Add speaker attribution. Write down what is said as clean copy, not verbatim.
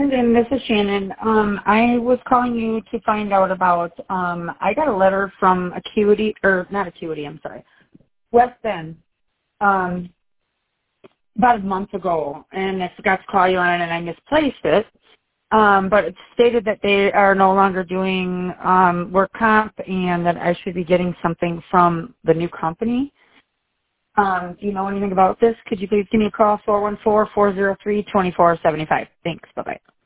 Speaker 1: Brendan, this is Shannon. I was calling you to find out about, I got a letter from Acuity, or not Acuity, I'm sorry, West End, about a month ago, and I forgot to call you on it and I misplaced it. But it stated that they are no longer doing work comp and that I should be getting something from the new company. Do you know anything about this? Could you please give me a call, 414-403-2475. Thanks. Bye-bye.